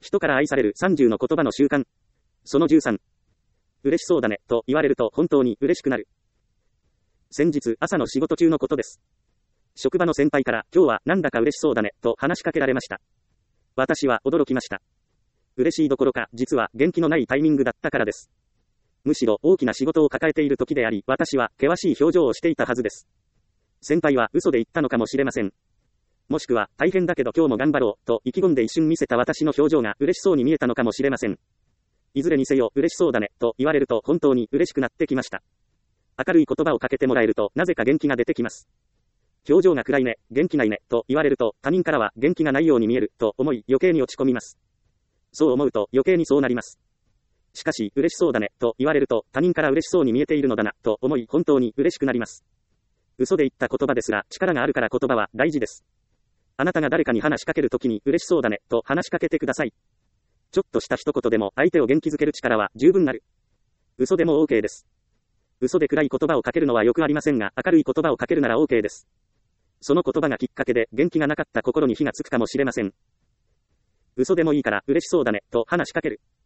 人から愛される30の言葉の習慣。その13。嬉しそうだね、と言われると本当に嬉しくなる。先日、朝の仕事中のことです。職場の先輩から、今日はなんだか嬉しそうだね、と話しかけられました。私は驚きました。嬉しいどころか、実は元気のないタイミングだったからです。むしろ大きな仕事を抱えている時であり、私は険しい表情をしていたはずです。先輩は嘘で言ったのかもしれません。もしくは、大変だけど今日も頑張ろう、と意気込んで一瞬見せた私の表情が嬉しそうに見えたのかもしれません。いずれにせよ、嬉しそうだね、と言われると本当に嬉しくなってきました。明るい言葉をかけてもらえると、なぜか元気が出てきます。表情が暗いね、元気ないね、と言われると、他人からは元気がないように見える、と思い余計に落ち込みます。そう思うと余計にそうなります。しかし、嬉しそうだね、と言われると、他人から嬉しそうに見えているのだな、と思い本当に嬉しくなります。嘘で言った言葉ですが、力があるから言葉は大事です。あなたが誰かに話しかけるときに嬉しそうだね、と話しかけてください。ちょっとした一言でも相手を元気づける力は十分ある。嘘でも OK です。嘘で暗い言葉をかけるのはよくありませんが、明るい言葉をかけるなら OK です。その言葉がきっかけで元気がなかった心に火がつくかもしれません。嘘でもいいから嬉しそうだね、と話しかける。